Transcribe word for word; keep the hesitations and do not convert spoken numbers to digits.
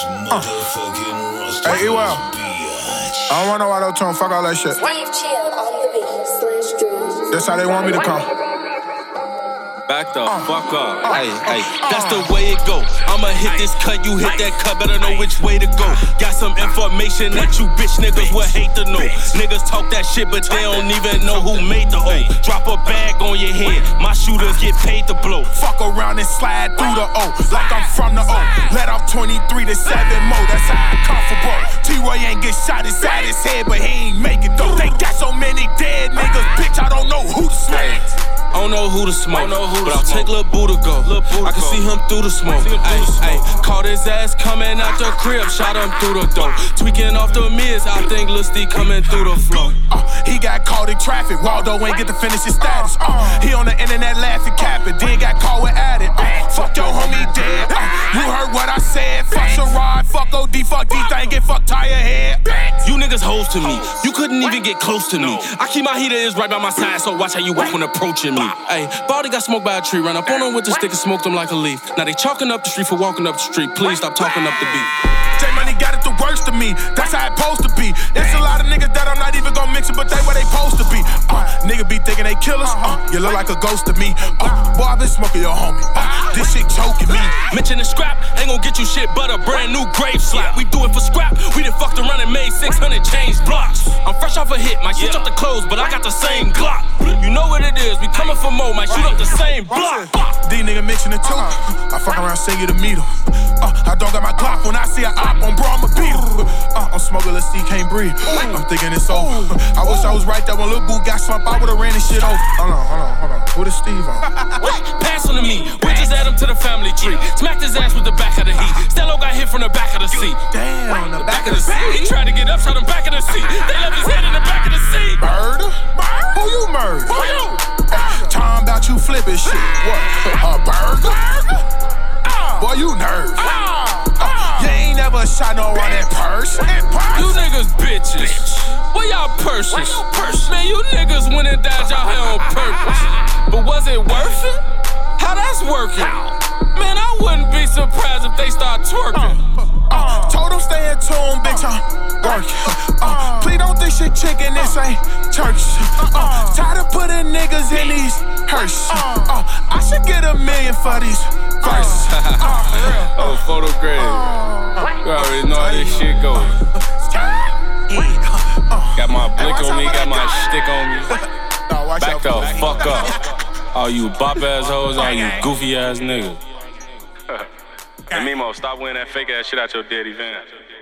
Uh. Hey, Ewell. I don't want no auto-tune, fuck all that shit. That's how they want me to come. Back the uh, fuck up. Uh, hey, uh, hey, uh, that's the way it go. I'ma hit this cut, you hit that cut, better know which way to go. Got some information that you bitch niggas would hate to know. Niggas talk that shit, but they don't even know who made the O. Drop a bag on your head, my shooters get paid to blow. Fuck around and slide through the O, like I'm from the O. Let off twenty-three to seven more, that's how I come for bro. T-Roy ain't get shot inside his head, but he ain't make it though. They got so many dead niggas, bitch, I don't know who to smack. I don't know who to smoke, know who to but I'll smoke. take Lil' Boo to go. Lil' Boo to I can go. see him through the smoke. Ay, ay, caught his ass coming out the crib, shot him through the door. Tweaking off the mids, I think Lil' Steve coming through the floor. Uh, he got caught in traffic, Waldo ain't get to finish his status. Uh, he on the internet laughing, capping, then got caught with added. Uh, fuck your homie dead. Uh, you heard what I said. Fuck Sherrod, fuck O D, fuck D-Thing, get fuck tire head. You niggas hoes to me, you couldn't even get close to me. I keep my heater is right by my side, so watch how you walk when approaching me. Ay, Baldy got smoked by a tree, ran up on him with the stick and smoked him like a leaf. Now they chalking up the street for walking up the street. Please stop talking up the beat. J-Money got it the worst of me, that's how it supposed to be. There's a lot of niggas that I'm not even gonna mix it, but they where they supposed to be. Uh, nigga be thinking they killers, uh, you look like a ghost to me. Uh, boy, I been smoking your homie, uh, this shit choking me. Mention the scrap, ain't gon' get you shit but a brand new grave slap. We do it for scrap, we done fucked around and made six hundred change blocks. I'm fresh off a hit, might switch up the clothes, but I got the same Glock. You know what it is, we coming for more, might shoot up the same block. These niggas mixing the two, I fuck around, send you to meet him. Uh, I don't got my Glock, when I see an op on bro, I'ma beat him. Uh, I'm smoking, let's see, can't breathe. I'm thinking it's over. I wish I was right there when Lil' Boo got slumped, I would've ran this shit over. Hold on, hold on, hold on. Who the Steve on? Pass on to me, we just add him to the family tree. Smacked his ass with the back of the heat. Stello got hit from the back of the seat. Damn, the back of the seat. He seat. tried to get up, shot him back of the seat. They left his head in the back of the seat. Murder? Who you murder? Who you? Time about you flipping shit. What? A burger? Boy, you nervous. Uh, you ain't never shot no one in person. You niggas bitches. Where y'all purses? Man, you niggas went and died y'all hair on purpose. But was it worth it? How that's working? Man, I wouldn't be surprised if they start twerking. Uh, told them stay in tune, bitch, I'm working. Uh, please don't think shit chicken, this ain't church. Uh, tired of putting niggas in these hearses. Uh, I should get a million for these verses. Uh, oh, photograph. You already know how this shit goes. Got my blick on me, got my stick on me. Back the fuck up. All you bop ass hoes, all you goofy ass niggas. Hey, Mimo, stop wearing that fake ass shit out your daddy van.